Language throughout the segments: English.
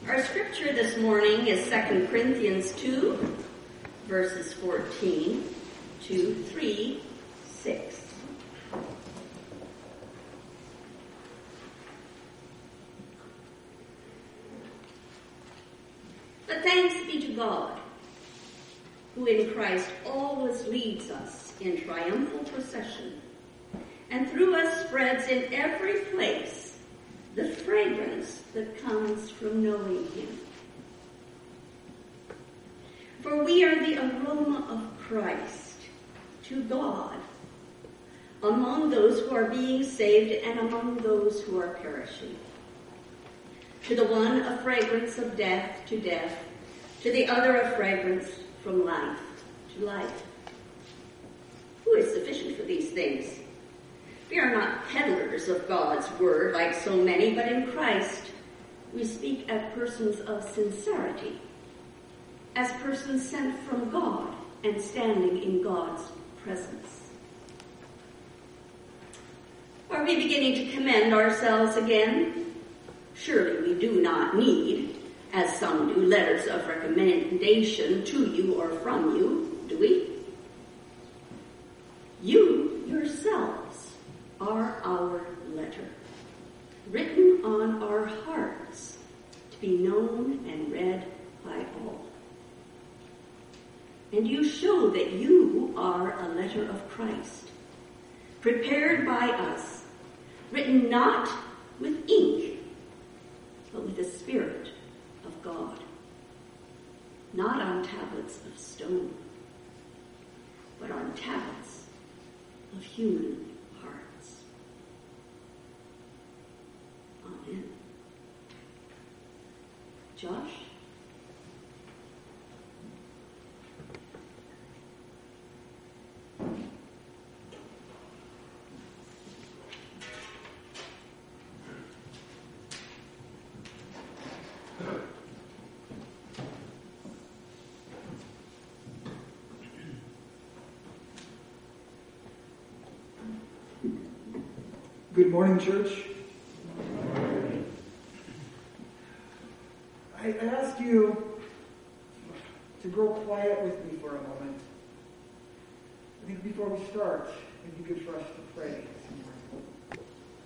Our scripture this morning is 2 Corinthians 2, verses 14 to 3:6. But thanks be to God, who in Christ always leads us in triumphal procession, and through us spreads in every place the fragrance that comes from knowing him. For we are the aroma of Christ to God among those who are being saved and among those who are perishing. To the one a fragrance of death to death, to the other a fragrance from life to life. Who is sufficient for these things? We are not peddlers of God's word like so many, but in Christ we speak as persons of sincerity, as persons sent from God and standing in God's presence. Are we beginning to commend ourselves again? Surely we do not need, as some do, letters of recommendation to you or from you, do we? You yourselves are our letter, written on our hearts to be known and read by all. And you show that you are a letter of Christ, prepared by us, written not with ink, but with the Spirit of God, not on tablets of stone, but on tablets of human hearts. Amen. Josh? Good morning, church. I ask you to grow quiet with me for a moment. I think before we start, it'd be good for us to pray this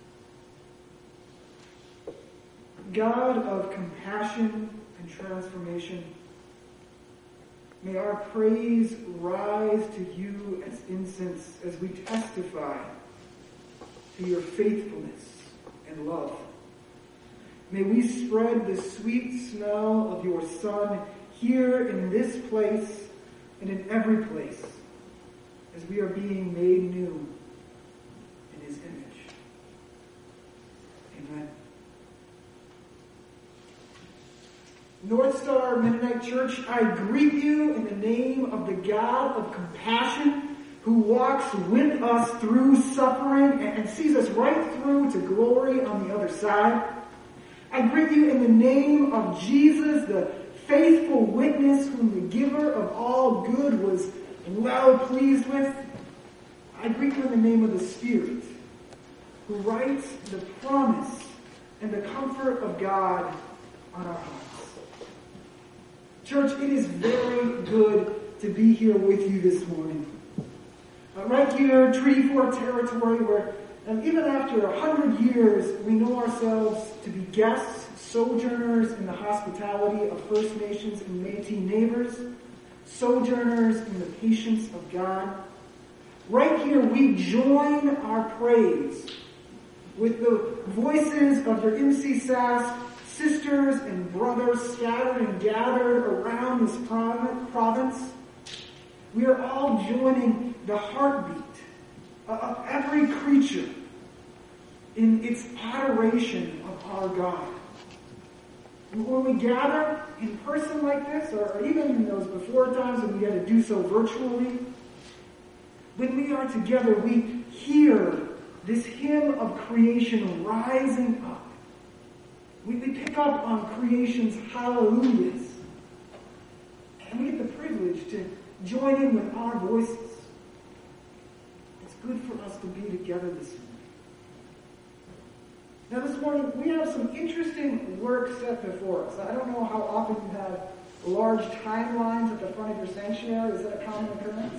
morning. God of compassion and transformation, may our praise rise to you as incense as we testify to your faithfulness and love. May we spread the sweet smell of your Son here in this place and in every place as we are being made new in his image. Amen. North Star Mennonite Church, I greet you in the name of the God of compassion, who walks with us through suffering and sees us right through to glory on the other side. I greet you in the name of Jesus, the faithful witness whom the giver of all good was well pleased with. I greet you in the name of the Spirit, who writes the promise and the comfort of God on our hearts. Church, it is very good to be here with you this morning. Right here, Treaty Fort territory, where even after 100 years, we know ourselves to be guests, sojourners in the hospitality of First Nations and Métis neighbors, sojourners in the patience of God. Right here, we join our praise with the voices of your MCSAS sisters and brothers scattered and gathered around this province. We are all joining the heartbeat of every creature in its adoration of our God. And when we gather in person like this, or even in those before times when we had to do so virtually, when we are together, we hear this hymn of creation rising up. We pick up on creation's hallelujahs. And we get the privilege to join in with our voices. It's good for us to be together this morning. Now this morning, we have some interesting work set before us. I don't know how often you have large timelines at the front of your sanctuary. Is that a common occurrence?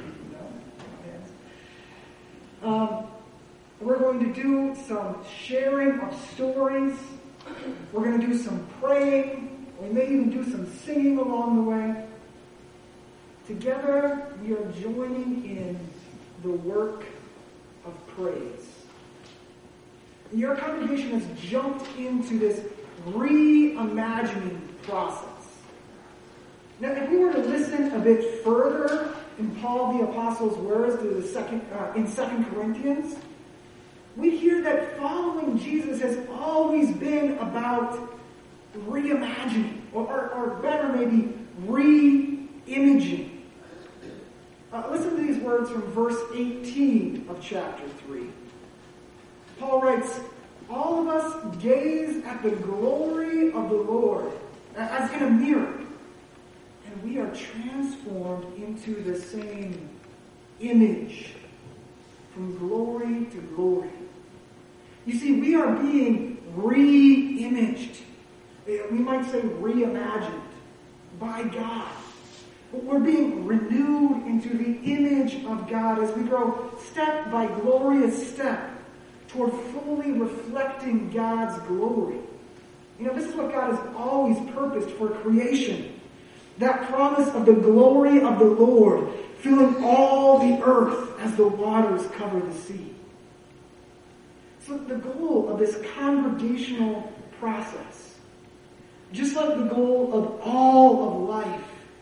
No. We're going to do some sharing of stories. We're going to do some praying. We may even do some singing along the way. Together, we are joining in the work of praise. Your congregation has jumped into this reimagining process. Now, if we were to listen a bit further in Paul the Apostle's words to in 2 Corinthians, we hear that following Jesus has always been about reimagining, or better maybe, re-imaging. Listen to these words from verse 18 of chapter 3. Paul writes, "All of us gaze at the glory of the Lord as in a mirror, and we are transformed into the same image from glory to glory." You see, we are being re-imaged. We might say reimagined by God. We're being renewed into the image of God as we grow step by glorious step toward fully reflecting God's glory. You know, this is what God has always purposed for creation. That promise of the glory of the Lord filling all the earth as the waters cover the sea. So the goal of this congregational process, just like the goal of all of life,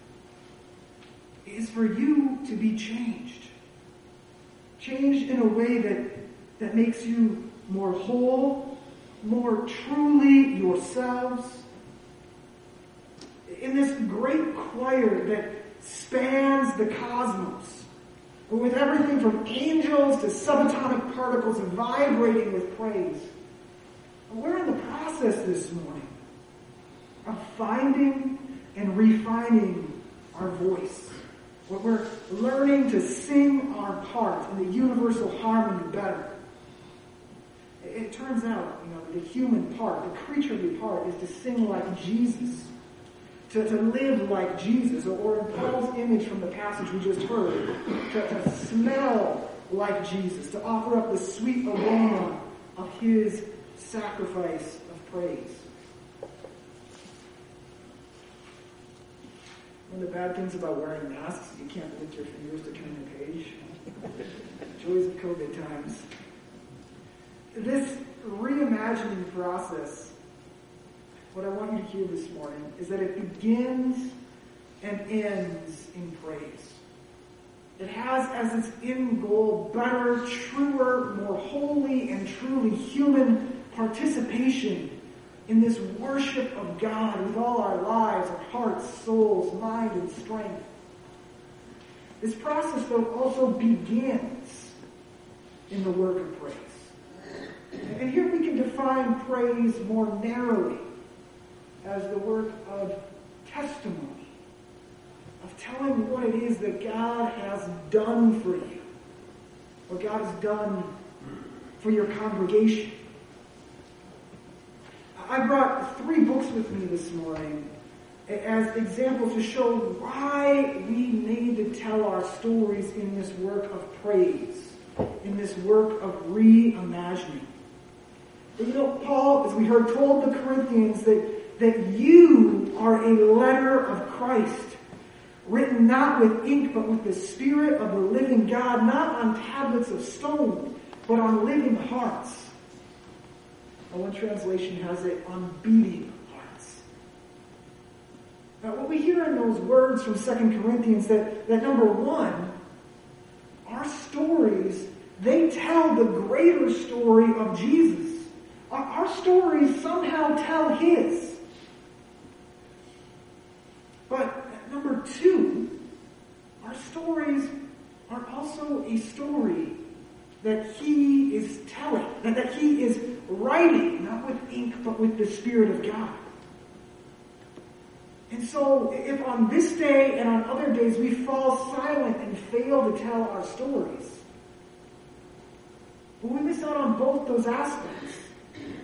is for you to be changed. Changed in a way that makes you more whole, more truly yourselves. In this great choir that spans the cosmos, with everything from angels to subatomic particles vibrating with praise, we're in the process this morning of finding and refining our voice. We're learning to sing our part in the universal harmony better. It turns out, the human part, the creaturely part, is to sing like Jesus, to live like Jesus, or in Paul's image from the passage we just heard, to smell like Jesus, to offer up the sweet aroma of his sacrifice of praise. One of the bad things about wearing masks is you can't lick your fingers to turn the page. Joys of COVID times. This reimagining process, what I want you to hear this morning, is that it begins and ends in praise. It has as its end goal better, truer, more holy, and truly human participation in this worship of God with all our lives, our hearts, souls, mind, and strength. This process, though, also begins in the work of praise. And here we can define praise more narrowly as the work of testimony, of telling what it is that God has done for you, what God has done for your congregation. I brought 3 books with me this morning as examples to show why we need to tell our stories in this work of praise, in this work of reimagining. But Paul, as we heard, told the Corinthians that you are a letter of Christ, written not with ink but with the Spirit of the living God, not on tablets of stone, but on living hearts. One translation has it on beating hearts. Now, what we hear in those words from 2 Corinthians, that number one, our stories, they tell the greater story of Jesus. Our stories somehow tell his. But number two, our stories are also a story that he is telling, that he is writing, not with ink, but with the Spirit of God. And so, if on this day and on other days we fall silent and fail to tell our stories, well, we miss out on both those aspects.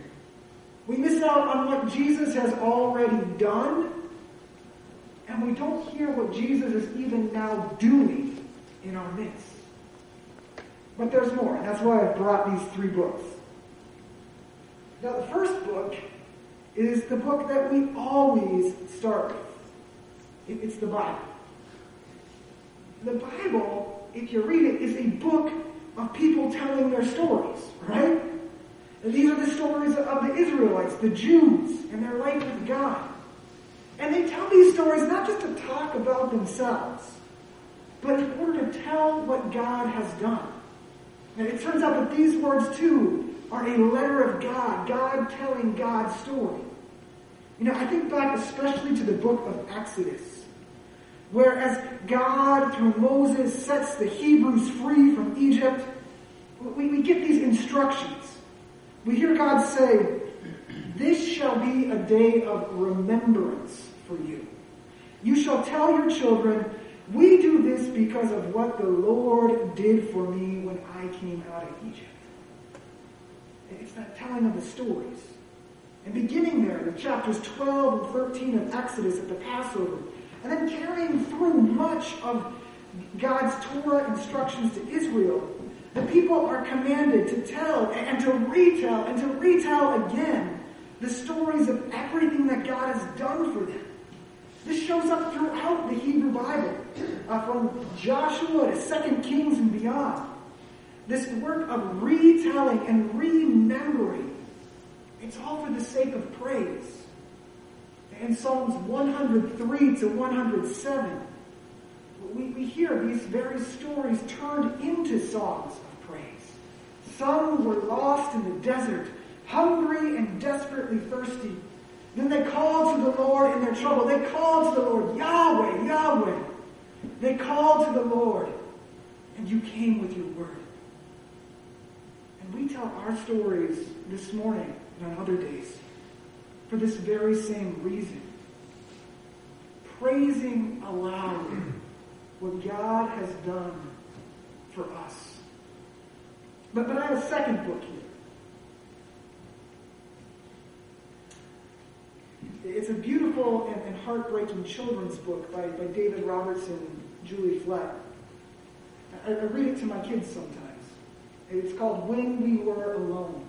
We miss out on what Jesus has already done, and we don't hear what Jesus is even now doing in our midst. But there's more, and that's why I brought these 3 books. Now, the first book is the book that we always start with. It's the Bible. The Bible, if you read it, is a book of people telling their stories, right? And these are the stories of the Israelites, the Jews, and their life with God. And they tell these stories not just to talk about themselves, but in order to tell what God has done. And it turns out that these words, too, are a letter of God, God telling God's story. You know, I think back especially to the book of Exodus, where as God, through Moses, sets the Hebrews free from Egypt, we get these instructions. We hear God say, "This shall be a day of remembrance for you. You shall tell your children, we do this because of what the Lord did for me when I came out of Egypt." It's that telling of the stories. And beginning there in chapters 12 and 13 of Exodus at the Passover, and then carrying through much of God's Torah instructions to Israel, the people are commanded to tell and to retell again the stories of everything that God has done for them. This shows up throughout the Hebrew Bible, from Joshua to 2 Kings and beyond. This work of retelling and remembering, it's all for the sake of praise. In Psalms 103 to 107, we hear these very stories turned into songs of praise. Some were lost in the desert, hungry and desperately thirsty. Then they called to the Lord in their trouble. They called to the Lord, Yahweh, Yahweh. They called to the Lord, and you came with your word. And we tell our stories this morning and on other days for this very same reason. Praising aloud what God has done for us. But I have a second book here. It's a beautiful and heartbreaking children's book by David Robertson and Julie Flett. I read it to my kids sometimes. It's called When We Were Alone.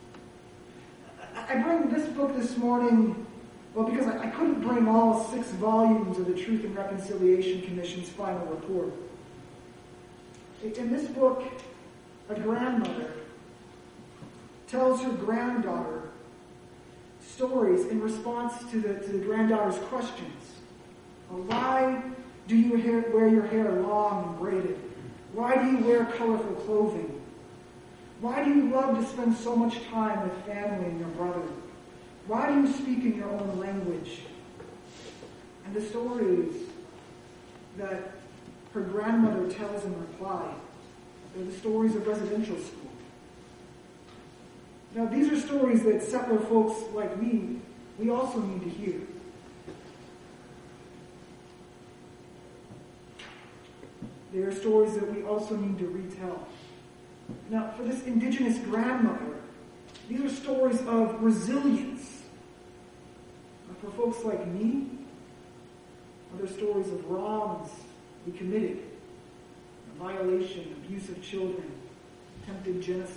I bring this book this morning, well, because I couldn't bring all 6 volumes of the Truth and Reconciliation Commission's final report. In this book, a grandmother tells her granddaughter stories in response to the granddaughter's questions. Why do you wear your hair long and braided? Why do you wear colorful clothing? Why do you love to spend so much time with family and your brother? Why do you speak in your own language? And the stories that her grandmother tells in reply, they're the stories of residential school. Now, these are stories that settler folks like me, we also need to hear. They are stories that we also need to retell. Now, for this indigenous grandmother, these are stories of resilience. For folks like me, they're stories of wrongs we committed, violation, abuse of children, attempted genocide.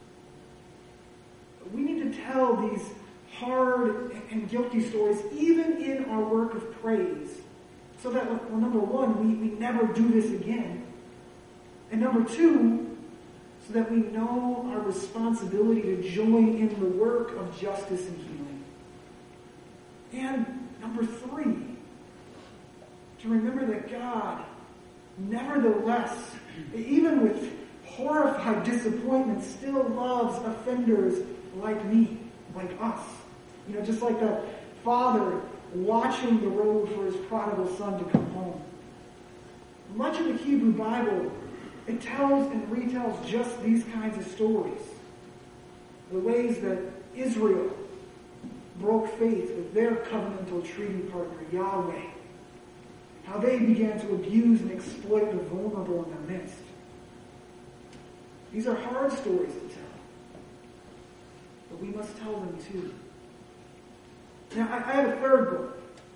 We need to tell these hard and guilty stories even in our work of praise, so that, well, number one, we never do this again. And number two, so that we know our responsibility to join in the work of justice and healing. And number three, to remember that God, nevertheless, even with horrified disappointment, still loves offenders like me, like us. You know, just like that father watching the road for his prodigal son to come home. Much of the Hebrew Bible, it tells and retells just these kinds of stories. The ways that Israel broke faith with their covenantal treaty partner, Yahweh. How they began to abuse and exploit the vulnerable in their midst. These are hard stories to tell, but we must tell them too. Now, I have a third book.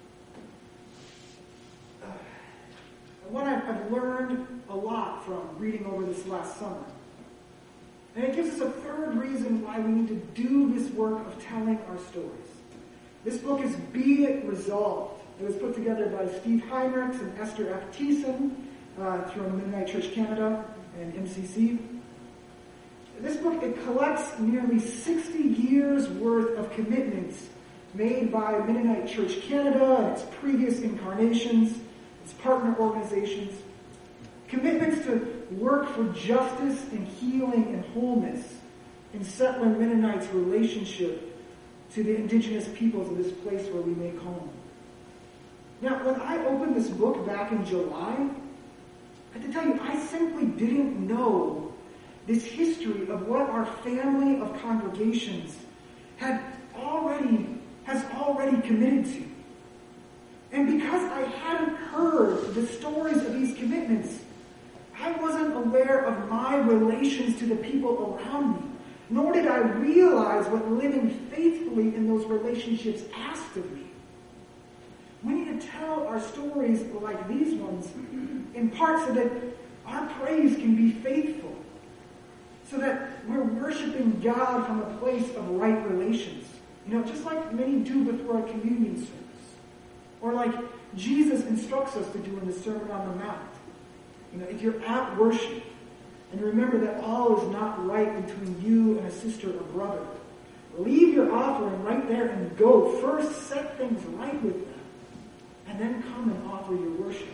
One I've learned a lot from reading over this last summer. And it gives us a third reason why we need to do this work of telling our stories. This book is Be It Resolved. It was put together by Steve Heinrichs and Esther F. Thiessen from Mennonite Church Canada and MCC. This book, it collects nearly 60 years worth of commitments made by Mennonite Church Canada and its previous incarnations, its partner organizations, commitments to work for justice and healing and wholeness in settler Mennonites' relationship to the indigenous peoples of this place where we make home. Now, when I opened this book back in July, I have to tell you, I simply didn't know this history of what our family of congregations has already committed to. And because I hadn't heard the stories of these commitments, I wasn't aware of my relations to the people around me, nor did I realize what living faithfully in those relationships asked of me. We need to tell our stories like these ones, in part so that our praise can be faithful, so that we're worshiping God from a place of right relations. Just like many do before a communion service. Or like Jesus instructs us to do in the Sermon on the Mount. If you're at worship, and remember that all is not right between you and a sister or brother, leave your offering right there and go. First, set things right with them, and then come and offer your worship.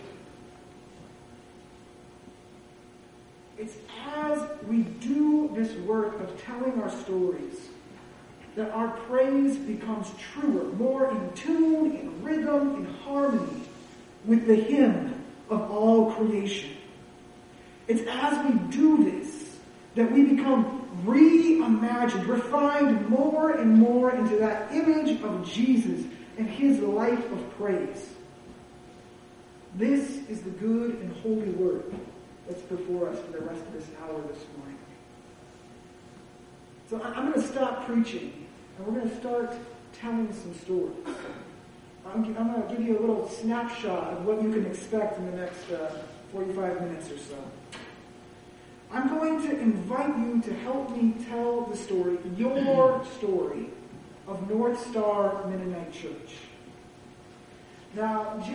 It's as we do this work of telling our stories that our praise becomes truer, more in tune, in rhythm, in harmony with the hymn of all creation. It's as we do this that we become reimagined, refined more and more into that image of Jesus and his life of praise. This is the good and holy word that's before us for the rest of this hour this morning. So I'm going to stop preaching, and we're going to start telling some stories. I'm going to give you a little snapshot of what you can expect in the next 45 minutes or so. I'm going to invite you to help me tell the story, your story, of North Star Mennonite Church. Now,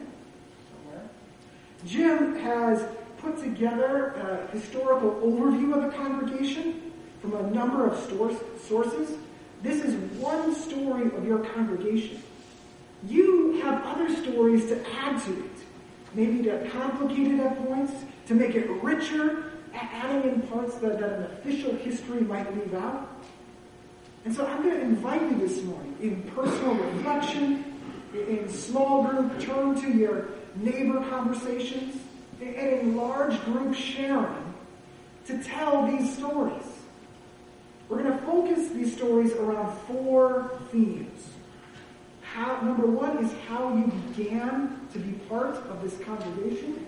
Jim has put together a historical overview of the congregation from a number of sources. This is one story of your congregation. You have other stories to add to it, maybe to complicate it at points, to make it richer, adding in parts that an official history might leave out. And so I'm going to invite you this morning in personal reflection, in small group, turn to your neighbor conversations, and in large group sharing to tell these stories. We're going to focus these stories around 4 themes. Number 1 is how you began to be part of this congregation.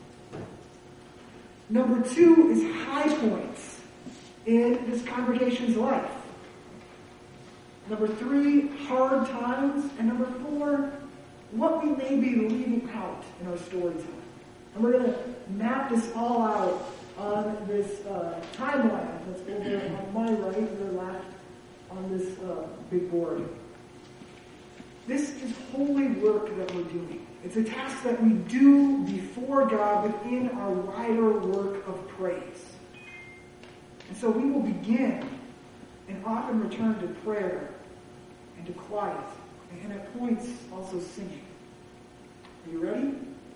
Number 2 is high points in this congregation's life. Number 3, hard times. And number 4, what we may be leaving out in our story time. And we're going to map this all out on this timeline that's over on my right, your left, on this big board. This is holy work that we're doing. It's a task that we do before God within our wider work of praise. And so we will begin and often return to prayer and to quiet, and at points also singing. Are you ready?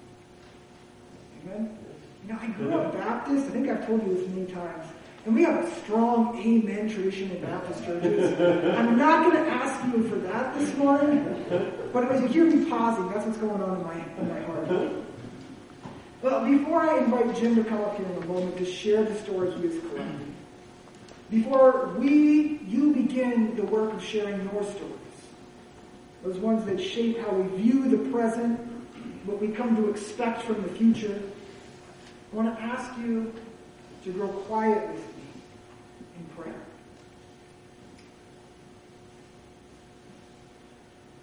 Amen? I grew up Baptist. I think I've told you this many times. And we have a strong amen tradition in Baptist churches. I'm not going to ask you for that this morning, but as you hear me pausing, that's what's going on in my heart. Well, before I invite Jim to come up here in a moment to share the stories he has collected, before you begin the work of sharing your stories, those ones that shape how we view the present, what we come to expect from the future, I want to ask you to grow quiet with me in prayer.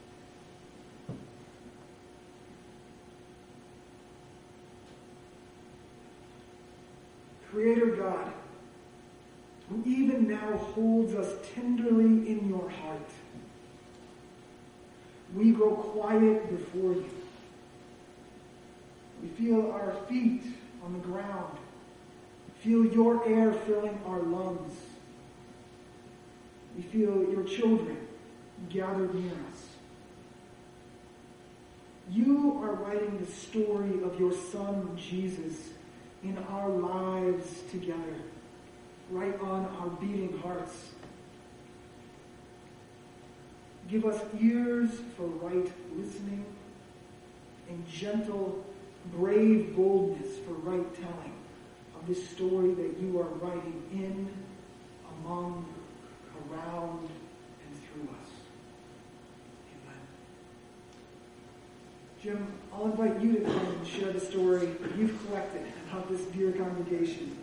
Creator God, who even now holds us tenderly in your heart, we grow quiet before you. We feel our feet on the ground. Feel your air filling our lungs. We feel your children gathered near us. You are writing the story of your Son, Jesus, in our lives together, right on our beating hearts. Give us ears for right listening and gentle, brave boldness for right telling of this story that you are writing in, among, around, and through us. Amen. Jim, I'll invite you to come and share the story that you've collected about this dear congregation.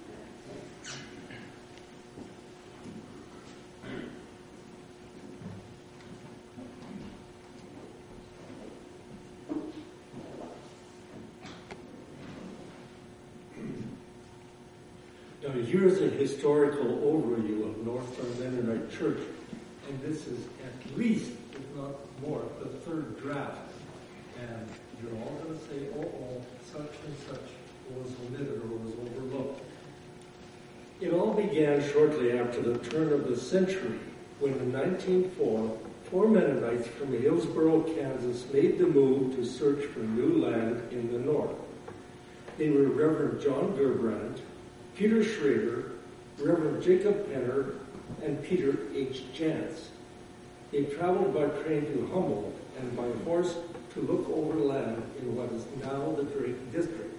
Now, here's a historical overview of North Star Mennonite Church, and this is at least, if not more, the third draft. And you're all going to say, such and such was omitted or was overlooked. It all began shortly after the turn of the century, when in 1904, 4 Mennonites from Hillsboro, Kansas made the move to search for new land in the north. They were Reverend John Gerbrandt, Peter Schrader, Reverend Jacob Penner, and Peter H. Jantz. They traveled by train to Humboldt and by horse to look over land in what is now the Drake District.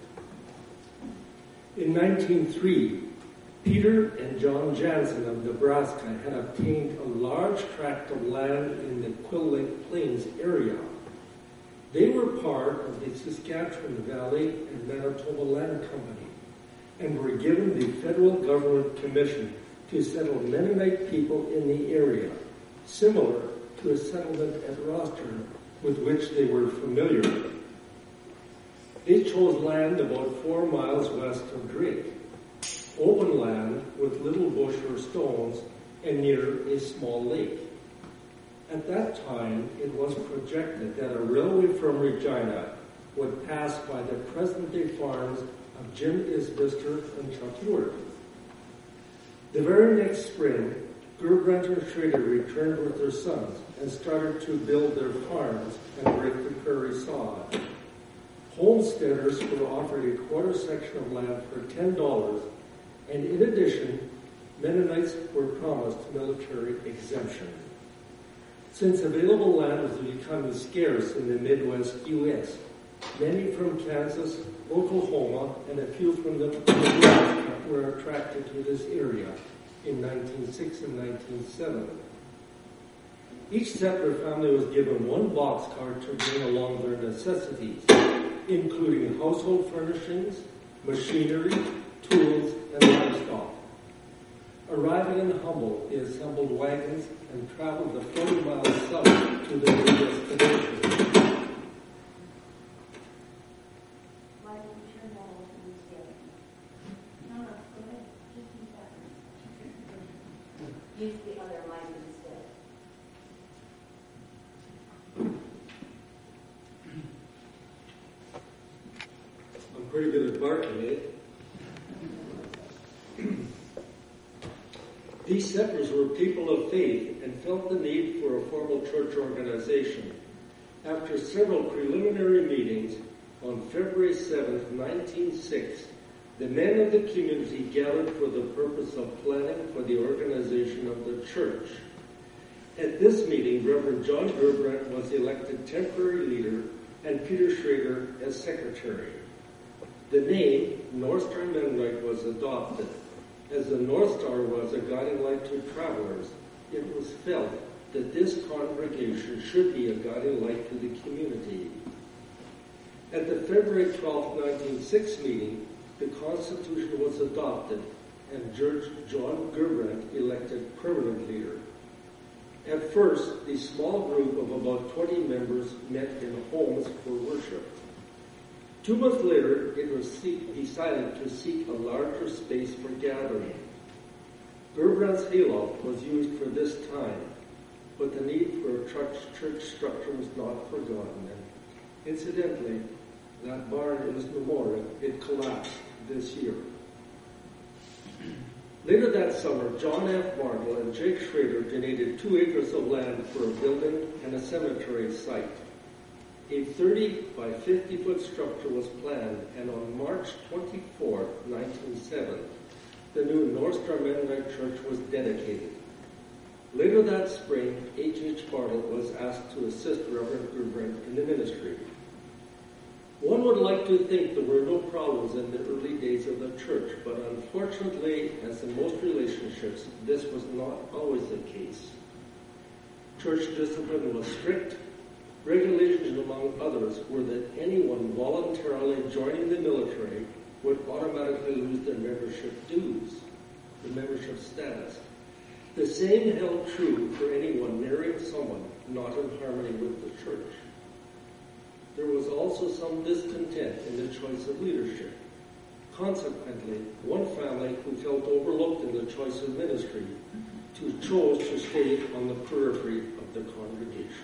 In 1903, Peter and John Jansen of Nebraska had obtained a large tract of land in the Quill Lake Plains area. They were part of the Saskatchewan Valley and Manitoba Land Company and were given the federal government commission to settle Mennonite people in the area, similar to a settlement at Rostern with which they were familiar. They chose land about 4 miles west of Drake, open land with little bush or stones and near a small lake. At that time, it was projected that a railway from Regina would pass by the present-day farms of Jim Isbister and Chuck Ewart. The very next spring, Gerbrandt and Schrader returned with their sons and started to build their farms and break the prairie sod. Homesteaders were offered a quarter section of land for $10, and in addition, Mennonites were promised military exemption. Since available land was becoming scarce in the Midwest U.S., many from Kansas, Oklahoma, and a few from Nebraska were attracted to this area in 1906 and 1907. Each settler family was given 1 boxcar to bring along their necessities, including household furnishings, machinery, tools, and livestock. Arriving in Humboldt, they assembled wagons and traveled the 40 miles south to their destination. Use the other mic instead. I'm pretty good at barking, eh? These settlers were people of faith and felt the need for a formal church organization. After several preliminary meetings, on February 7th, 1906, the men of the community gathered for the purpose of planning for the organization of the church. At this meeting, Reverend John Gerbrandt was elected temporary leader and Peter Schrader as secretary. The name North Star Mennonite was adopted. As the North Star was a guiding light to travelers, it was felt that this congregation should be a guiding light to the community. At the February 12, 1906 meeting, the Constitution was adopted and Judge John Gerbrandt elected permanent leader. At first, the small group of about 20 members met in homes for worship. 2 months later, it was decided to seek a larger space for gathering. Gerbrand's hayloft was used for this time, but the need for a church structure was not forgotten. And incidentally, that barn is memorial. It collapsed this year. Later that summer, John F. Martel and Jake Schrader donated 2 acres of land for a building and a cemetery site. A 30 by 50 foot structure was planned, and on March 24, 1907, the new North Star Mennonite Church was dedicated. Later that spring, H.H. Martel was asked to assist Reverend Gerbrand in the ministry. One would like to think there were no problems in the early days of the church, but unfortunately, as in most relationships, this was not always the case. Church discipline was strict. Regulations, among others, were that anyone voluntarily joining the military would automatically lose their membership dues, the membership status. The same held true for anyone marrying someone not in harmony with the church. There was also some discontent in the choice of leadership. Consequently, one family who felt overlooked in the choice of ministry chose to stay on the periphery of the congregation.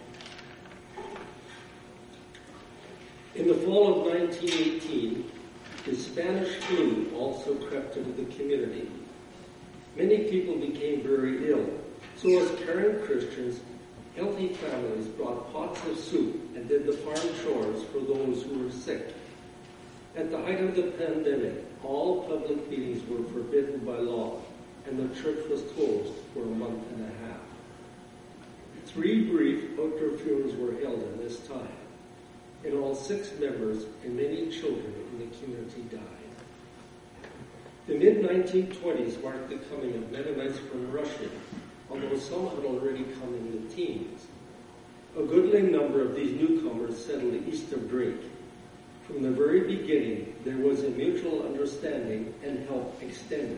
In the fall of 1918, the Spanish flu also crept into the community. Many people became very ill, so as caring Christians, healthy families brought pots of soup and did the farm chores for those who were sick. At the height of the pandemic, all public meetings were forbidden by law, and the church was closed for a month and a half. 3 brief outdoor funerals were held in this time. In all, 6 members and many children in the community died. The mid-1920s marked the coming of Mennonites from Russia, although some had already come in the teens. A goodly number of these newcomers settled east of Drake. From the very beginning, there was a mutual understanding and help extended.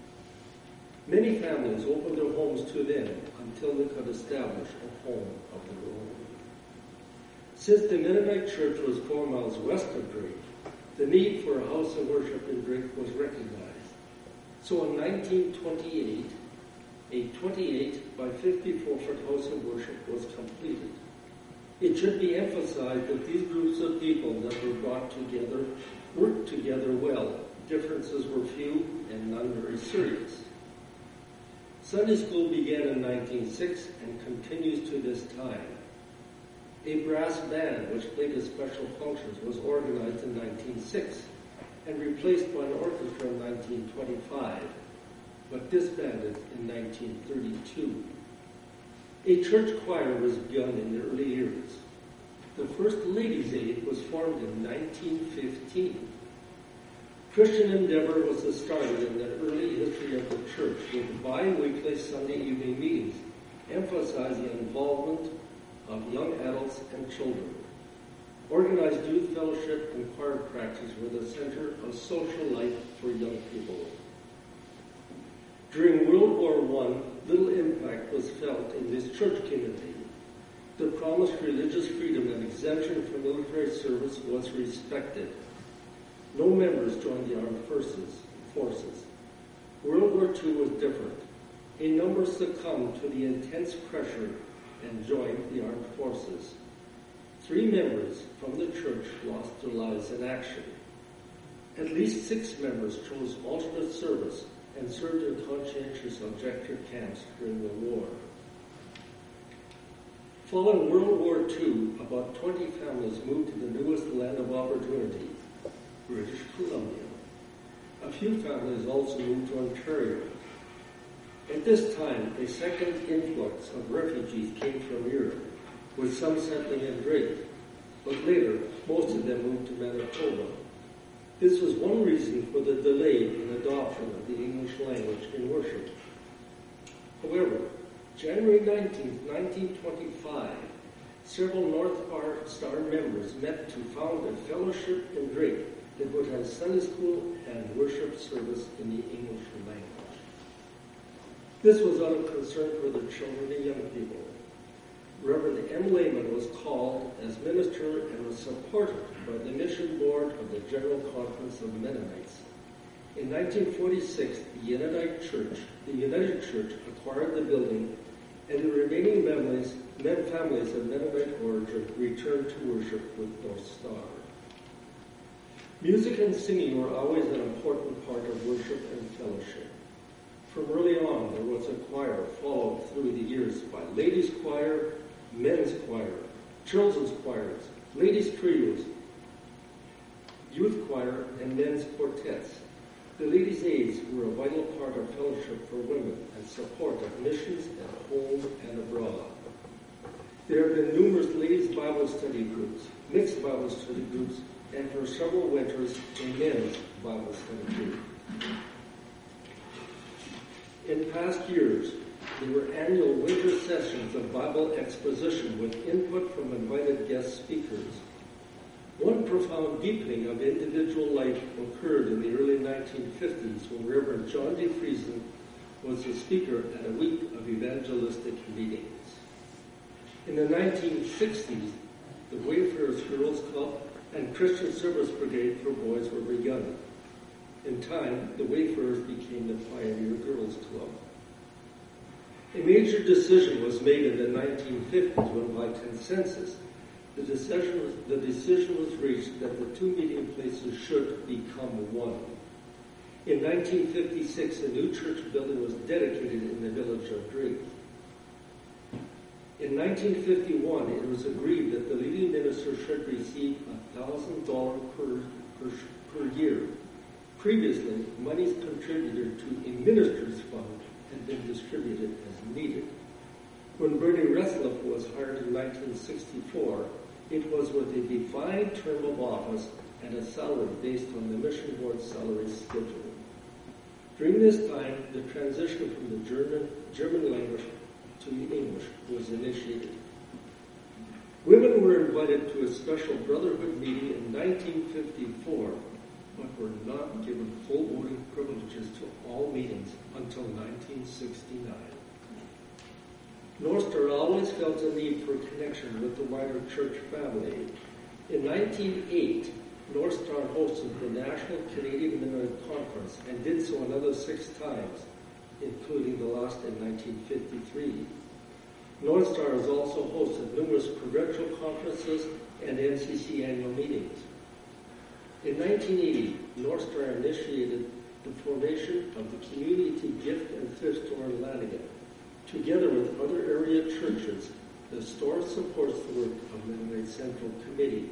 Many families opened their homes to them until they could establish a home of their own. Since the Mennonite Church was 4 miles west of Drake, the need for a house of worship in Drake was recognized. So in 1928, a 28 by 54-foot house of worship was completed. It should be emphasized that these groups of people that were brought together worked together well. Differences were few and none very serious. Sunday school began in 1906 and continues to this time. A brass band, which played at special functions, was organized in 1906 and replaced by an orchestra in 1925, but disbanded in 1932. A church choir was begun in the early years. The first Ladies' Aid was formed in 1915. Christian Endeavor was started in the early history of the church with bi-weekly Sunday evening meetings, emphasizing the involvement of young adults and children. Organized youth fellowship and choir practice were the center of social life for young people. During World War I, little impact was felt in this church community. The promised religious freedom and exemption from military service was respected. No members joined the armed forces. World War II was different. A number succumbed to the intense pressure and joined the armed forces. 3 members from the church lost their lives in action. At least 6 members chose alternate service and served in conscientious objector camps during the war. Following World War II, about 20 families moved to the newest land of opportunity, British Columbia. A few families also moved to Ontario. At this time, a second influx of refugees came from Europe, with some settling in Drake, but later, most of them moved to Manitoba. This was one reason for the delay in adoption of the English language in worship. However, January 19, 1925, several North Star members met to found a fellowship in Drake that would have Sunday school and worship service in the English language. This was out of concern for the children and young people. Reverend M. Lehman was called as minister and was supported by the mission board of the General Conference of Mennonites. In 1946, the United Church acquired the building, and the remaining families of Mennonite origin returned to worship with North Star. Music and singing were always an important part of worship and fellowship. From early on, there was a choir followed through the years by ladies' choir, men's choir, children's choirs, ladies' trios, youth choir, and men's quartets. The ladies' aids were a vital part of fellowship for women and support of missions at home and abroad. There have been numerous ladies' Bible study groups, mixed Bible study groups, and for several winters, a men's Bible study group. In past years, there were annual winter sessions of Bible exposition with input from invited guest speakers. One profound deepening of individual life occurred in the early 1950s when Reverend John D. Friesen was the speaker at a week of evangelistic meetings. In the 1960s, the Wayfarers Girls Club and Christian Service Brigade for boys were begun. In time, the Wayfarers became the Pioneer Girls Club. A major decision was made in the 1950s when, by consensus, the decision was reached that the two meeting places should become one. In 1956, a new church building was dedicated in the village of Drake. In 1951, it was agreed that the leading minister should receive $1,000 per year. Previously, monies contributed to a minister's fund had been distributed as needed. When Bernie Resliff was hired in 1964, it was with a defined term of office and a salary based on the mission board's salary schedule. During this time, the transition from the German language to English was initiated. Women were invited to a special brotherhood meeting in 1954, but were not given full voting privileges to all meetings until 1969. North Star always felt a need for connection with the wider church family. In 1908, North Star hosted the National Canadian Mennonite Conference and did so another 6 times, including the last in 1953. North Star has also hosted numerous provincial conferences and NCC annual meetings. In 1980, North Star initiated the formation of the Community Gift and Thrift Store in Lanigan. Together with other area churches, the store supports the work of Mennonite Central Committee.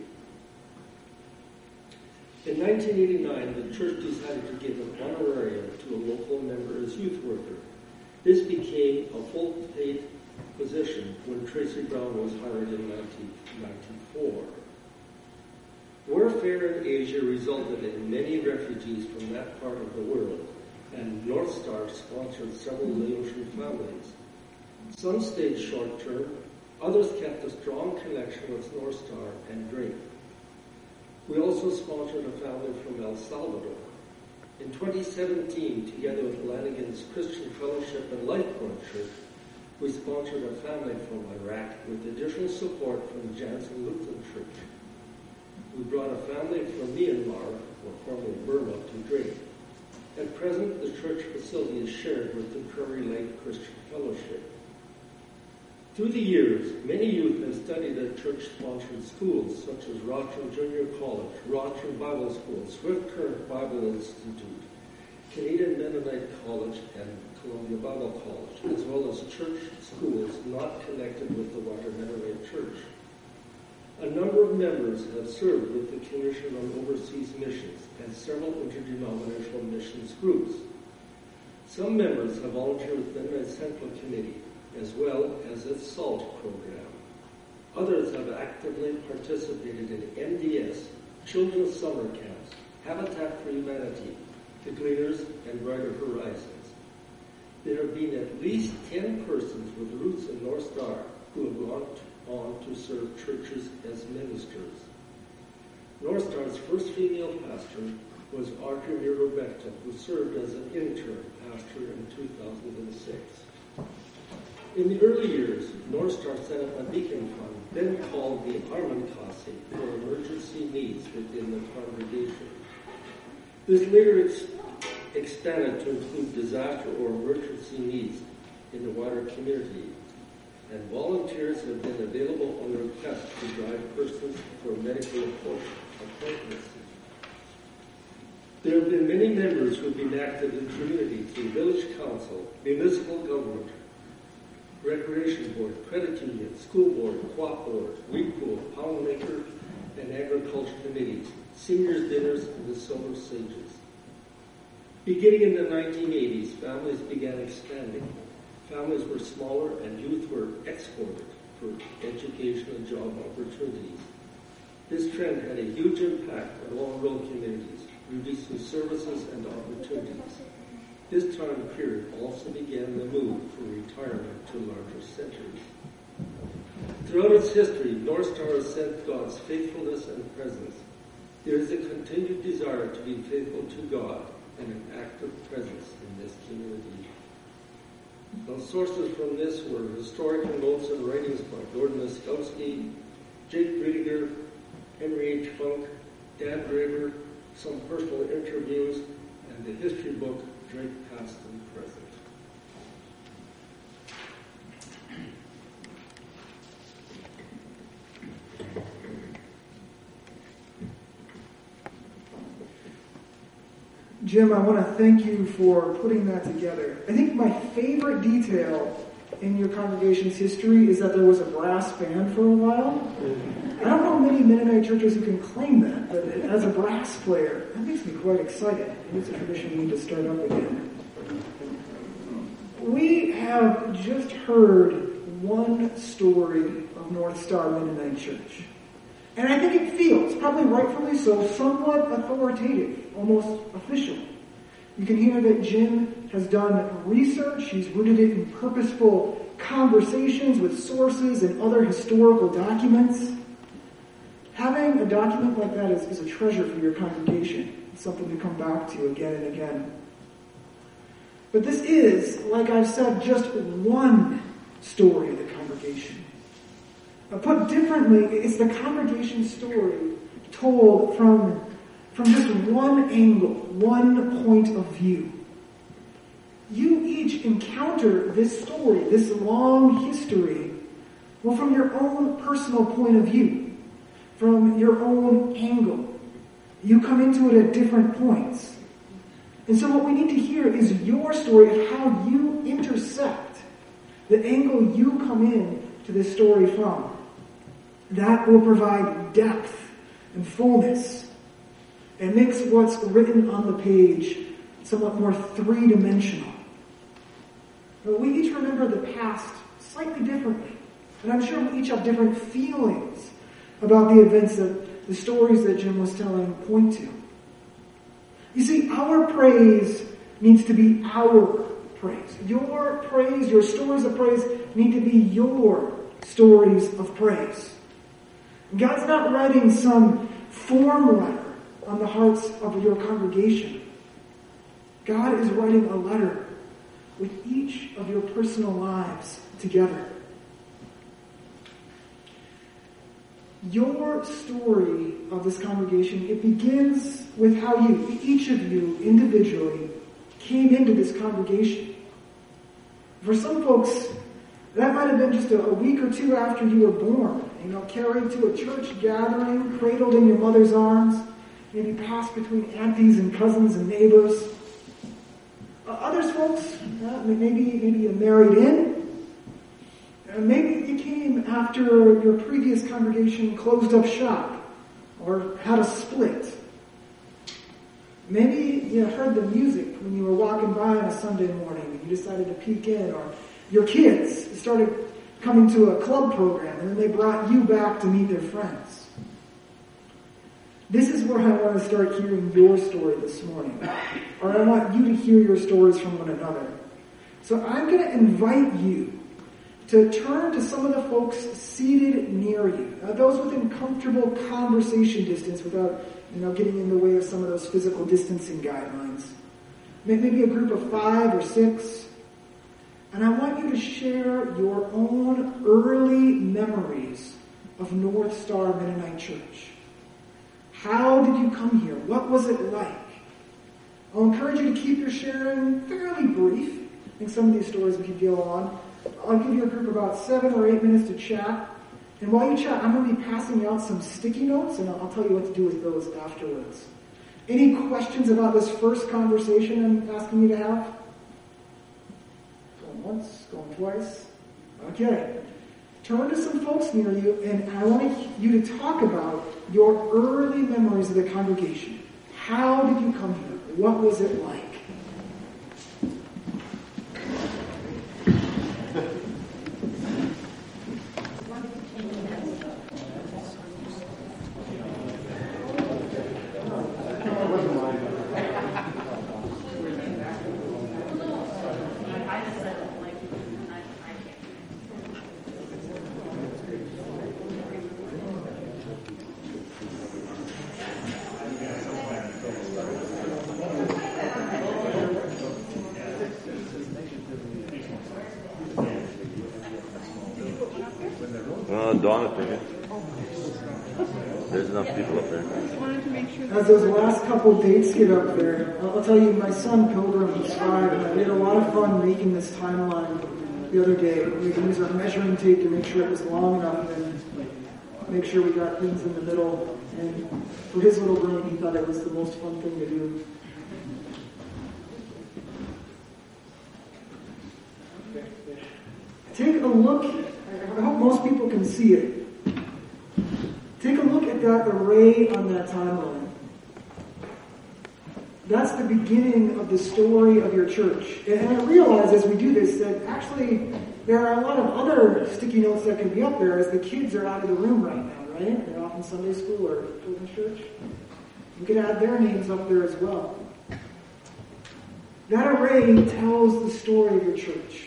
In 1989, the church decided to give an honorarium to a local member as youth worker. This became a full-paid position when Tracy Brown was hired in 1994. Warfare in Asia resulted in many refugees from that part of the world, and North Star sponsored several Laotian families. Some stayed short-term, others kept a strong connection with North Star and Drake. We also sponsored a family from El Salvador. In 2017, together with Lanigan's Christian Fellowship and Lifepoint Church, we sponsored a family from Iraq with additional support from Jansen Lutheran Church. We brought a family from Myanmar, or formerly Burma, to Drake. At present, the church facility is shared with the Prairie Lake Christian Fellowship. Through the years, many youth have studied at church-sponsored schools such as Rochland Junior College, Rochland Bible School, Swift Current Bible Institute, Canadian Mennonite College, and Columbia Bible College, as well as church schools not connected with the wider Mennonite Church. A number of members have served with the Commission on Overseas Missions and several interdenominational missions groups. Some members have volunteered with the Mennonite Central Committee, as well as its SALT program. Others have actively participated in MDS, Children's Summer Camps, Habitat for Humanity, the Gleaners, and Brighter Horizons. There have been at least 10 persons with roots in North Star who have gone on to serve churches as ministers. North Star's first female pastor was Audrey Mirobecta, who served as an intern pastor in 2006. In the early years, North Star set up a beacon fund, then called the Armenkasse, for emergency needs within the congregation. This later expanded to include disaster or emergency needs in the wider community, and volunteers have been available on request to drive persons for medical appointments. There have been many members who have been active in the community through village council, municipal government, recreation board, credit union, school board, co-op board, weed pool, pound maker, and agriculture committees, seniors dinners, and the Silver Sages. Beginning in the 1980s, families began expanding. Families were smaller and youth were exported for education and job opportunities. This trend had a huge impact on all rural communities, reducing services and opportunities. This time period also began the move from retirement to larger centers. Throughout its history, North Star has sensed God's faithfulness and presence. There is a continued desire to be faithful to God and an active presence in this community. Now, sources from this were historical notes and writings by Gordon Laskowski, Jake Briediger, Henry H. Funk, Dan Graber, some personal interviews, and the history book, Drake Past and Present. Jim, I want to thank you for putting that together. I think my favorite detail in your congregation's history is that there was a brass band for a while. I don't know many Mennonite churches who can claim that, but as a brass player, that makes me quite excited. It's a tradition we need to start up again. We have just heard one story of North Star Mennonite Church. And I think it feels, probably rightfully so, somewhat authoritative, almost official. You can hear that Jim has done research. He's rooted it in purposeful conversations with sources and other historical documents. Having a document like that is a treasure for your congregation. It's something to come back to again and again. But this is, like I've said, just one story of the congregation. Put differently, it's the congregation's story told from just one angle, one point of view. You each encounter this story, this long history, from your own personal point of view, from your own angle. You come into it at different points. And so what we need to hear is your story of how you intersect, the angle you come in to this story from. That will provide depth and fullness. It makes what's written on the page somewhat more three-dimensional. But we each remember the past slightly differently. And I'm sure we each have different feelings about the events that the stories that Jim was telling point to. You see, our praise needs to be our praise. Your praise, your stories of praise need to be your stories of praise. God's not writing some form letter on the hearts of your congregation. God is writing a letter with each of your personal lives together. Your story of this congregation, it begins with how you, each of you individually, came into this congregation. For some folks, that might have been just a week or two after you were born. Carried to a church gathering, cradled in your mother's arms, maybe passed between aunties and cousins and neighbors. Others folks, maybe you married in. Maybe you came after your previous congregation closed up shop or had a split. Maybe you heard the music when you were walking by on a Sunday morning and you decided to peek in, or your kids started coming to a club program and then they brought you back to meet their friends. This is where I want to start hearing your story this morning. Or I want you to hear your stories from one another. So I'm going to invite you to turn to some of the folks seated near you. Those within comfortable conversation distance without, getting in the way of some of those physical distancing guidelines. Maybe a group of 5 or 6. And I want you to share your own early memories of North Star Mennonite Church. How did you come here? What was it like? I'll encourage you to keep your sharing fairly brief. I think some of these stories we could go on. I'll give you a group about 7 or 8 minutes to chat. And while you chat, I'm going to be passing out some sticky notes, and I'll tell you what to do with those afterwards. Any questions about this first conversation I'm asking you to have? Going once, going twice. Okay. Turn to some folks near you, and I want you to talk about your early memories of the congregation. How did you come here? What was it like? There's enough people up there. As those last couple dates get up there, I'll tell you, my son Pilgrim was 5, and we had a lot of fun making this timeline the other day. We can use our measuring tape to make sure it was long enough and make sure we got things in the middle. And for his little brain, he thought it was the most fun thing to do. Take a look. I hope most people can see it. Take a look at that array on that timeline. That's the beginning of the story of your church. And I realize as we do this that actually there are a lot of other sticky notes that could be up there as the kids are out of the room right now, right? They're off in Sunday school or children's church. You could add their names up there as well. That array tells the story of your church.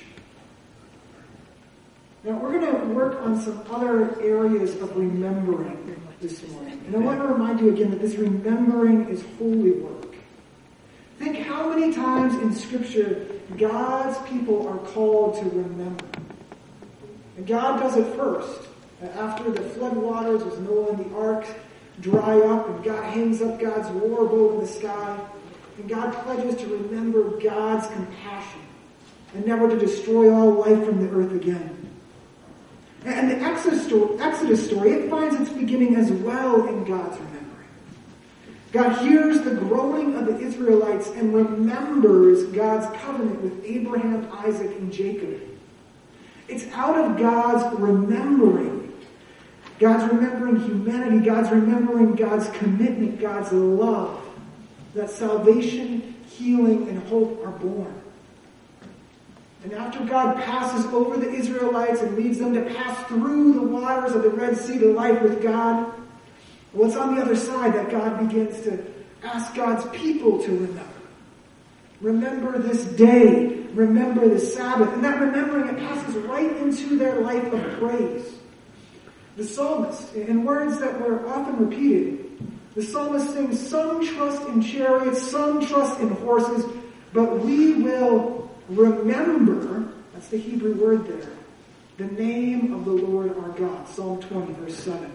Now, we're going to work on some other areas of remembering this morning. And I want to remind you again that this remembering is holy work. Think how many times in Scripture God's people are called to remember. And God does it first. After the flood waters with Noah and the ark dry up, and God hangs up God's war bow in the sky, and God pledges to remember God's compassion and never to destroy all life from the earth again. And the Exodus story, it finds its beginning as well in God's remembering. God hears the groaning of the Israelites and remembers God's covenant with Abraham, Isaac, and Jacob. It's out of God's remembering humanity, God's remembering God's commitment, God's love, that salvation, healing, and hope are born. And after God passes over the Israelites and leads them to pass through the waters of the Red Sea to life with God, what's on the other side that God begins to ask God's people to remember? Remember this day. Remember the Sabbath. And that remembering, it passes right into their life of praise. The psalmist, in words that were often repeated, the psalmist sings, "Some trust in chariots, some trust in horses, but we will remember," that's the Hebrew word there, "the name of the Lord our God." Psalm 20, verse 7.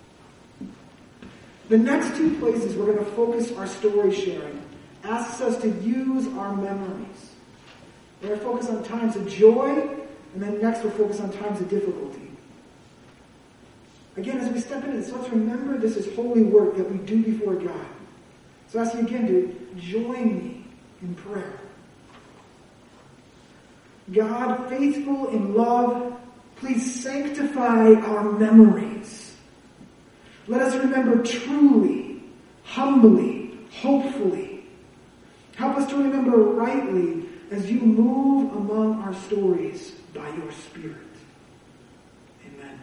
The next 2 places we're going to focus our story sharing asks us to use our memories. We're going to focus on times of joy, and then next we'll focus on times of difficulty. Again, as we step into this, let's remember this is holy work that we do before God. So I ask you again to join me in prayer. God, faithful in love, please sanctify our memories. Let us remember truly, humbly, hopefully. Help us to remember rightly as you move among our stories by your Spirit. Amen.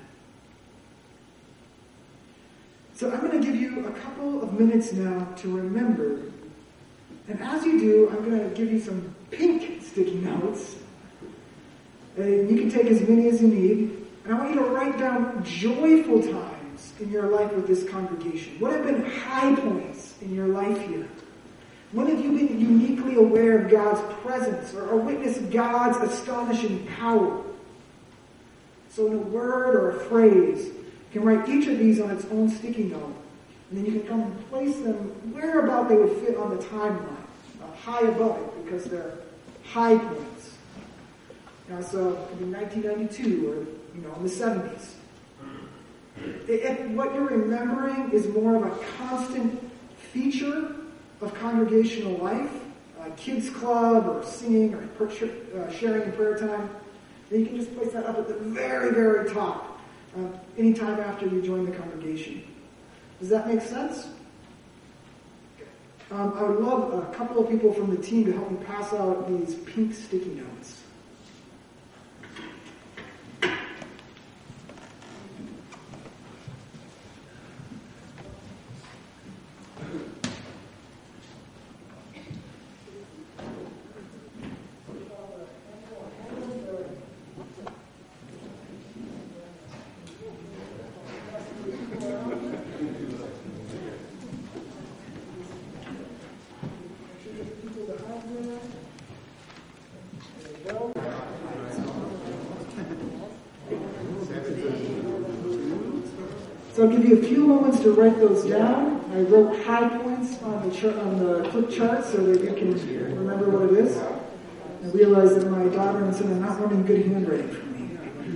So I'm going to give you a couple of minutes now to remember. And as you do, I'm going to give you some pink sticky notes. You can take as many as you need. And I want you to write down joyful times in your life with this congregation. What have been high points in your life here? When have you been uniquely aware of God's presence or witnessed God's astonishing power? So in a word or a phrase, you can write each of these on its own sticky note. And then you can come and place them whereabout they would fit on the timeline. High above it, because they're high points. So it could be 1992 or, in the 70s. If what you're remembering is more of a constant feature of congregational life, kids club or singing or sharing in prayer time, then you can just place that up at the very, very top anytime after you join the congregation. Does that make sense? I would love a couple of people from the team to help me pass out these pink sticky notes. So I'll give you a few moments to write those down. I wrote high points on the clip chart so that you can remember what it is. I realize that my daughter and son are not running good handwriting for me.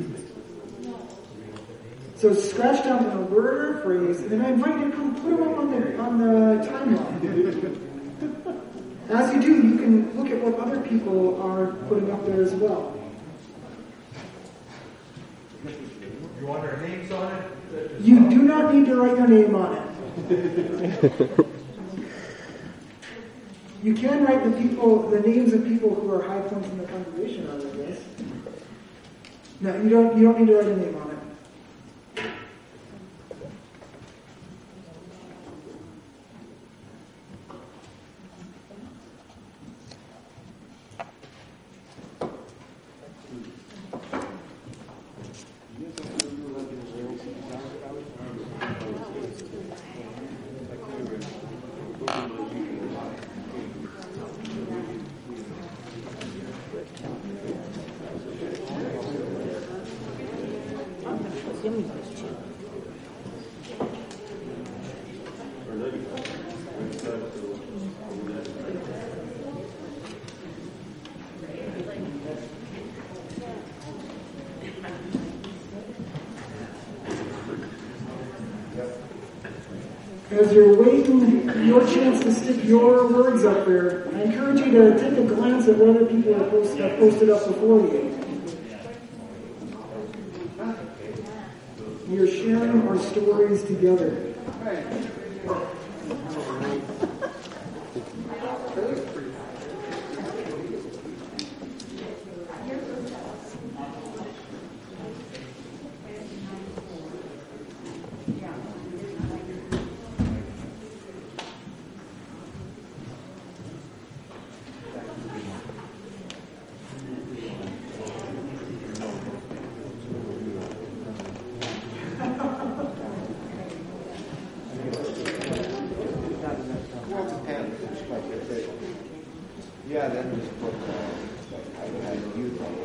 So scratch down a word or a phrase, and then I invite you to come put them up on the timeline. As you do, you can look at what other people are putting up there as well. You want our names on it? You do not need to write your name on it. You can write the names of people who are high points in the congregation on it, yes? No, you don't need to write a name on it. As you're waiting your chance to stick your words up there, I encourage you to take a glance at what other people have posted up before you. We are sharing our stories together. Yeah, then just put youth on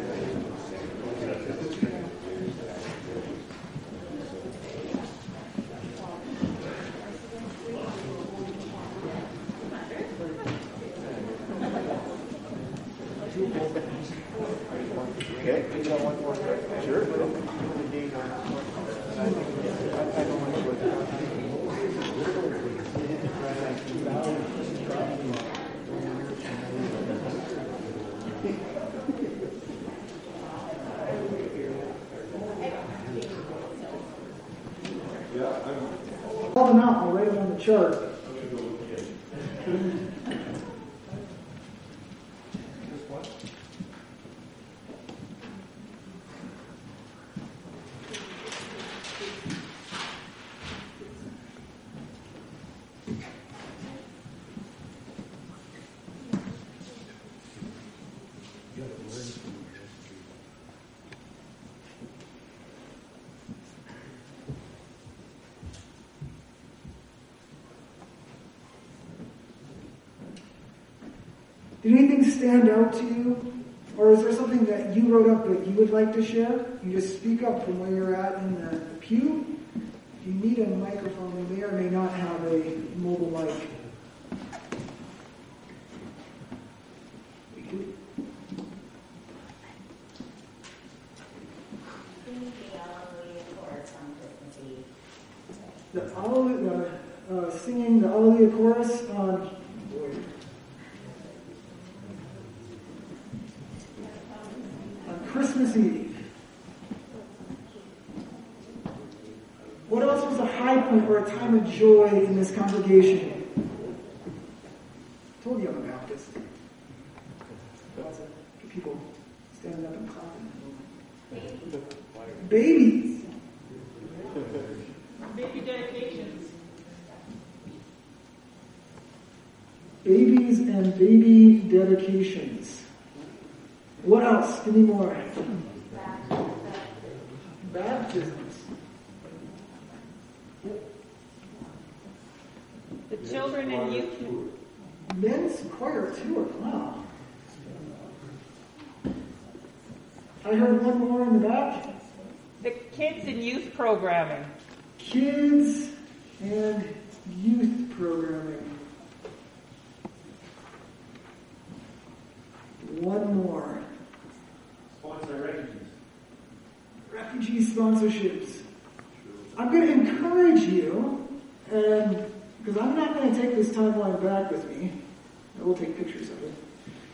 Okay, you got one more? Sure. I don't want to go Call them out, I'll write them on the chart. Did anything stand out to you? Or is there something that you wrote up that you would like to share? You just speak up from where you're at in the pew. If you need a microphone, we may or may not have a mobile mic. We do. Singing the Alleluia chorus on Christmas Eve. What else was a high point or a time of joy in this congregation? I told you I'm a Baptist. Lots of people standing up and clapping. Babies. Baby dedications. Babies and baby dedications. What else? Give me more. Baptisms. The children and youth. Men's choir tour. Wow. I heard one more in the back. The kids and youth programming. Kids and youth programming. One more. Sponsor refugees. Refugee sponsorships. I'm going to encourage you, and because I'm not going to take this timeline back with me, I will take pictures of it,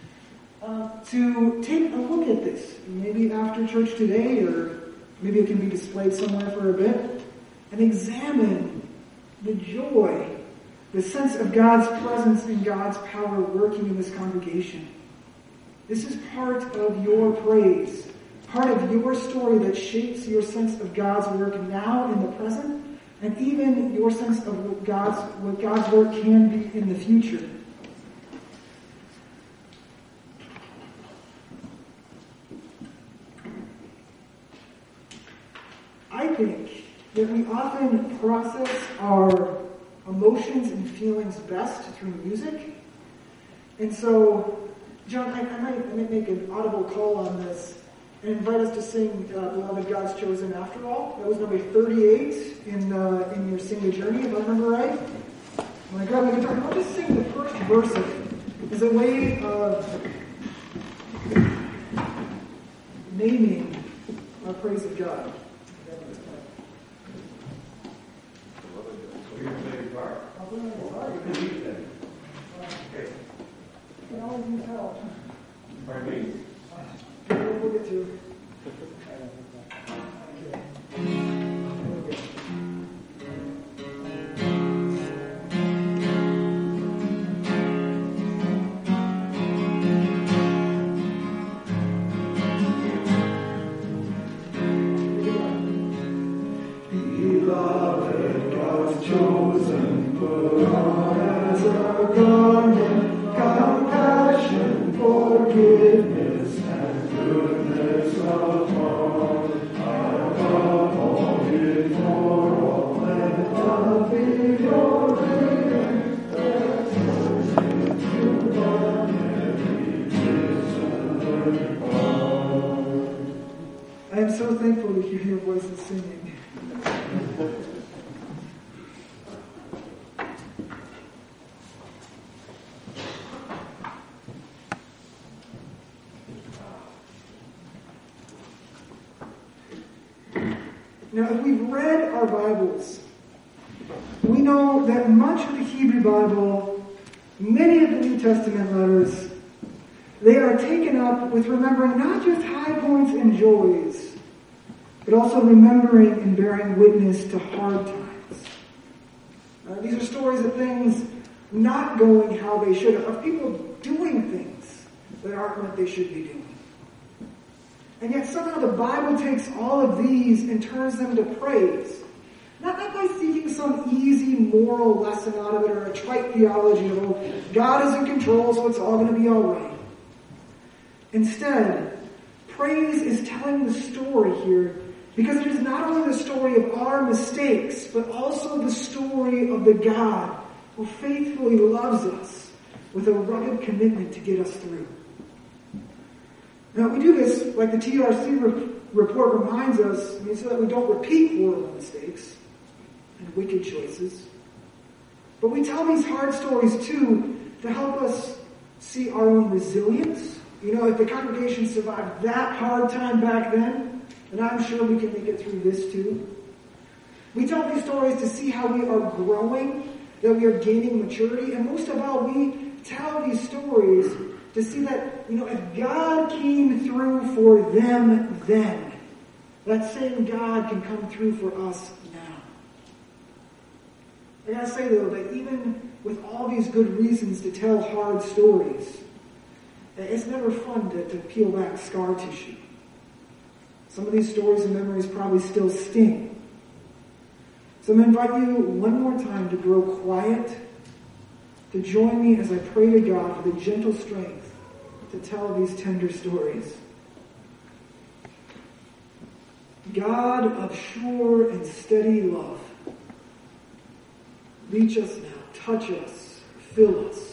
to take a look at this, maybe after church today, or maybe it can be displayed somewhere for a bit, and examine the joy, the sense of God's presence and God's power working in this congregation. This is part of your praise, part of your story that shapes your sense of God's work now in the present, and even your sense of what God's work can be in the future. I think that we often process our emotions and feelings best through music. And so, John, I might make an audible call on this and invite us to sing Beloved God's Chosen After All. That was number 38 in your Sing the Journey, if I remember right. When I grab my guitar, I'll just sing the first verse of it as a way of naming our praise of God. You're going to play guitar? I'll play my guitar. You can leave then. Okay. You can always use help. Pardon me? We'll get to it. Beloved, God's chosen, put on as a garment, compassion, forgiveness, and goodness of heart. Above all, before all, let love be your reign. That chosen to God, every discerned heart. I am so thankful to hear your voices singing. Now, if we've read our Bibles, we know that much of the Hebrew Bible, many of the New Testament letters, they are taken up with remembering not just high points and joys, but also remembering and bearing witness to hard times. These are stories of things not going how they should, of people doing things that aren't what they should be doing. And yet somehow the Bible takes all of these and turns them to praise. Not by seeking some easy moral lesson out of it or a trite theology of, oh, God is in control, so it's all going to be all right. Instead, praise is telling the story here because it is not only the story of our mistakes, but also the story of the God who faithfully loves us, with a rugged commitment to get us through. Now, we do this, like the TRC report reminds us, so that we don't repeat horrible mistakes and wicked choices. But we tell these hard stories, too, to help us see our own resilience. If the congregation survived that hard time back then, then I'm sure we can make it through this, too. We tell these stories to see how we are growing, that we are gaining maturity, and most of all, we tell these stories to see that, if God came through for them then, that same God can come through for us now. I gotta say though, that even with all these good reasons to tell hard stories, it's never fun to peel back scar tissue. Some of these stories and memories probably still sting. So I'm going to invite you one more time to grow quiet, to join me as I pray to God for the gentle strength to tell these tender stories. God of sure and steady love, reach us now, touch us, fill us.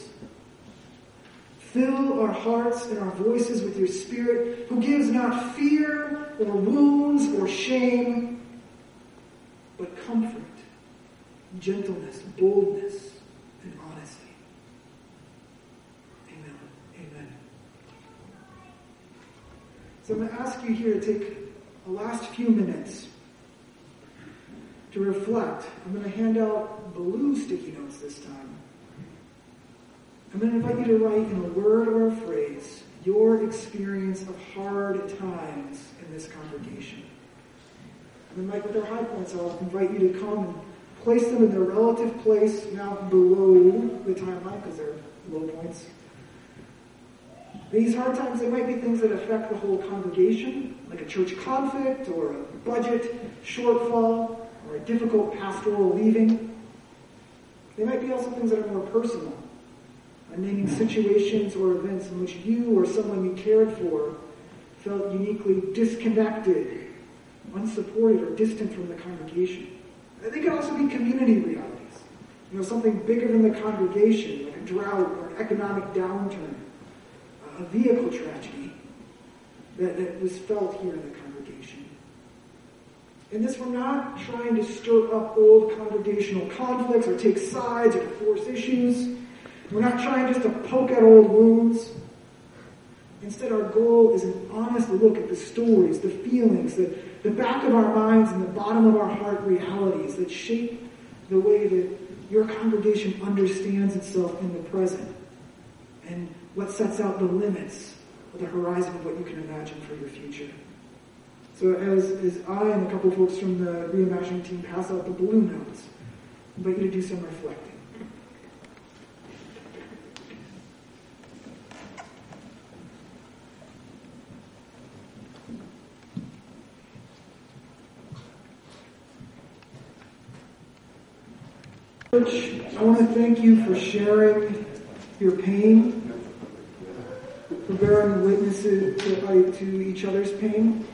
Fill our hearts and our voices with your Spirit, who gives not fear or wounds or shame, but comfort, gentleness, boldness, and honesty. Amen. Amen. So I'm going to ask you here to take the last few minutes to reflect. I'm going to hand out blue sticky notes this time. I'm going to invite you to write in a word or a phrase your experience of hard times in this congregation. And then, like with our high points, I'll invite you to come and place them in their relative place now below the timeline, because they're low points. These hard times, they might be things that affect the whole congregation, like a church conflict, or a budget shortfall, or a difficult pastoral leaving. They might be also things that are more personal, naming situations or events in which you or someone you cared for felt uniquely disconnected, unsupported, or distant from the congregation. They can also be community realities. Something bigger than the congregation, like a drought or an economic downturn, a vehicle tragedy that was felt here in the congregation. In this, we're not trying to stir up old congregational conflicts or take sides or force issues. We're not trying just to poke at old wounds. Instead, our goal is an honest look at the stories, the feelings, the back of our minds and the bottom of our heart realities that shape the way that your congregation understands itself in the present, and what sets out the limits or the horizon of what you can imagine for your future. So as I and a couple of folks from the Reimagining team pass out the balloon notes, I invite you to do some reflecting. Church, I want to thank you for sharing your pain, for bearing witnesses to each other's pain.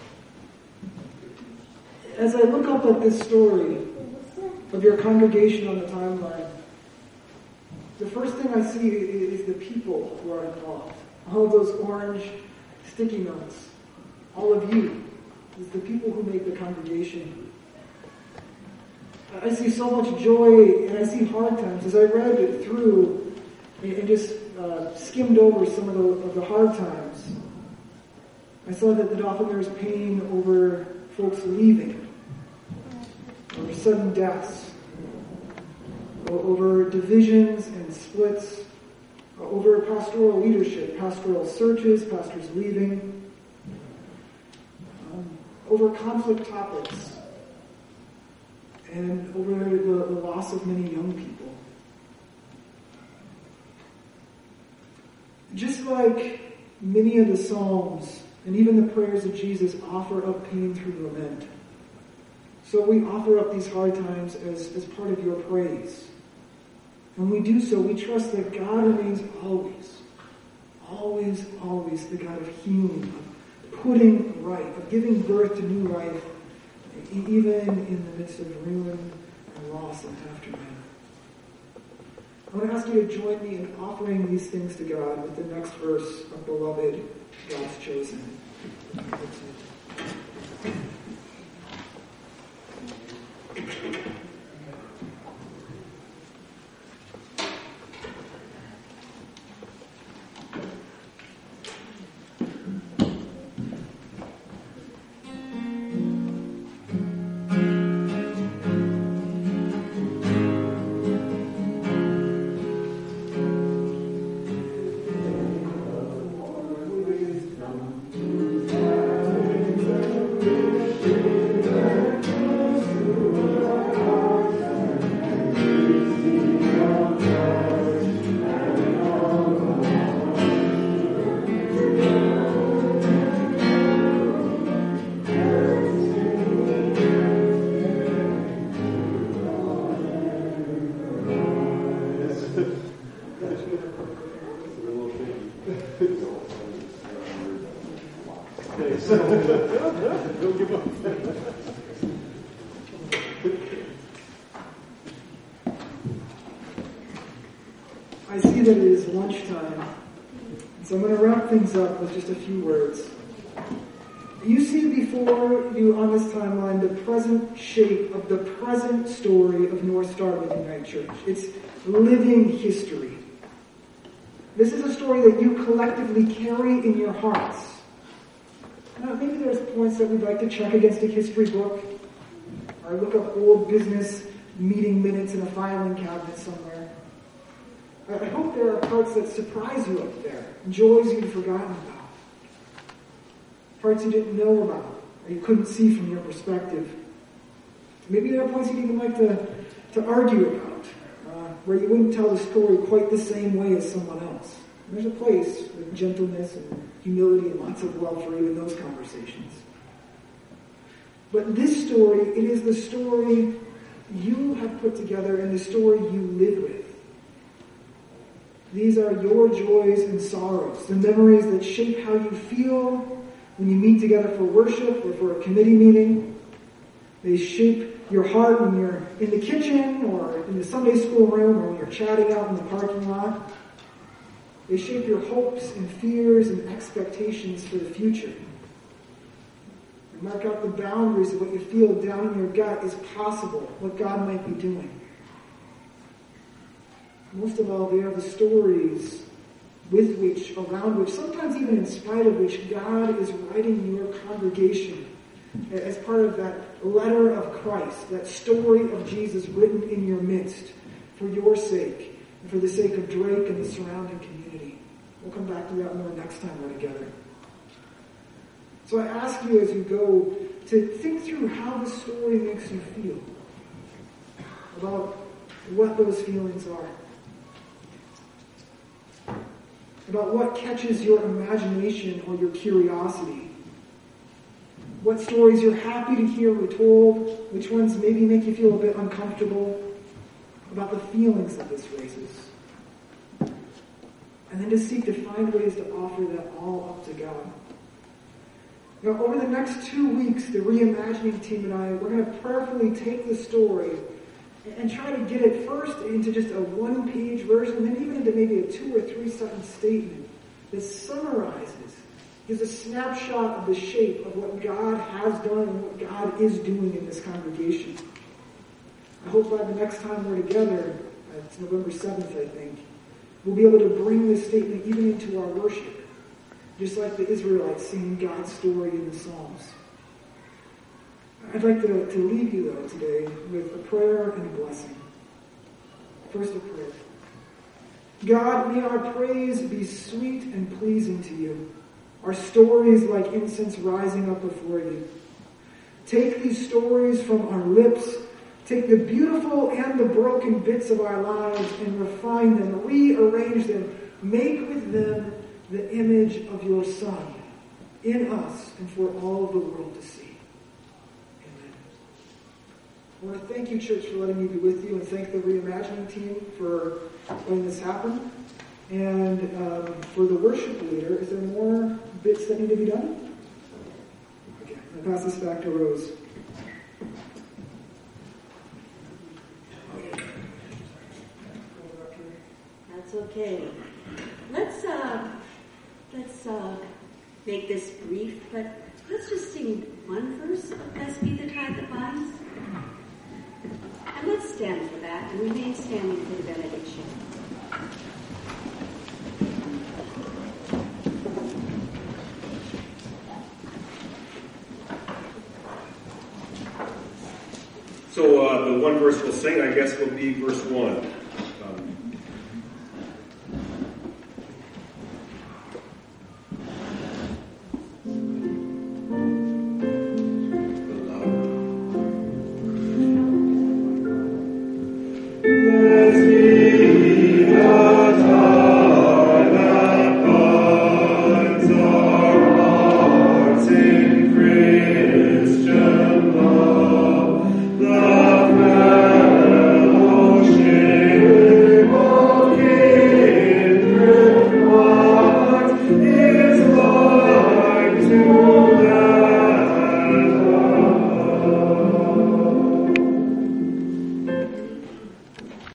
As I look up at this story of your congregation on the timeline, the first thing I see is the people who are involved. All of those orange sticky notes. All of you. It's the people who make the congregation. I see so much joy, and I see hard times. As I read it through and just skimmed over some of the hard times, I saw that often there's pain over folks leaving, over sudden deaths, over divisions and splits, over pastoral leadership, pastoral searches, pastors leaving, over conflict topics, and over the loss of many young people. Just like many of the Psalms and even the prayers of Jesus offer up pain through lament, so we offer up these hard times as part of your praise. When we do so, we trust that God remains always, always, always the God of healing, of putting right, of giving birth to new life, even in the midst of ruin and loss and aftermath. I want to ask you to join me in offering these things to God with the next verse of Beloved, God's Chosen. I see that it is lunchtime, so I'm going to wrap things up with just a few words. You see before you on this timeline the present shape of the present story of North Star Mennonite Church. It's living history. This is a story that you collectively carry in your hearts. Now, maybe there's points that we'd like to check against a history book, or look up old business meeting minutes in a filing cabinet somewhere. I hope there are parts that surprise you up there, joys you'd forgotten about, parts you didn't know about, or you couldn't see from your perspective. Maybe there are points you'd even like to argue about, where you wouldn't tell the story quite the same way as someone else. There's a place with gentleness and humility and lots of love for even those conversations. But this story, it is the story you have put together and the story you live with. These are your joys and sorrows, the memories that shape how you feel when you meet together for worship or for a committee meeting. They shape your heart when you're in the kitchen or in the Sunday school room or when you're chatting out in the parking lot. They shape your hopes and fears and expectations for the future. They mark out the boundaries of what you feel down in your gut is possible, what God might be doing. Most of all, they are the stories with which, around which, sometimes even in spite of which, God is writing your congregation as part of that letter of Christ, that story of Jesus written in your midst for your sake and for the sake of Drake and the surrounding community. We'll come back to that more next time we're together. So I ask you as you go to think through how the story makes you feel, about what those feelings are, about what catches your imagination or your curiosity, what stories you're happy to hear retold, which ones maybe make you feel a bit uncomfortable, about the feelings that this raises. And then to seek to find ways to offer that all up to God. Now, over the next 2 weeks, the reimagining team and I, we're going to prayerfully take the story and try to get it first into just a one-page version, and then even into maybe a 2 or 3 sentence statement that summarizes, gives a snapshot of the shape of what God has done and what God is doing in this congregation. I hope by the next time we're together, it's November 7th, I think, we'll be able to bring this statement even into our worship, just like the Israelites singing God's story in the Psalms. I'd like to leave you, though, today with a prayer and a blessing. First, a prayer. God, may our praise be sweet and pleasing to you, our stories like incense rising up before you. Take these stories from our lips, take the beautiful and the broken bits of our lives and refine them, rearrange them, make with them the image of your Son in us and for all of the world to see. I want to thank you, church, for letting me be with you, and thank the reimagining team for letting this happen. And for the worship leader, is there more bits that need to be done? Okay, I'm going to pass this back to Rose. Okay. Let's make this brief, but let's just sing one verse of Blessed Be the Tie That Binds. And let's stand for that and remain standing for the benediction. So the one verse we'll sing, I guess, will be verse 1.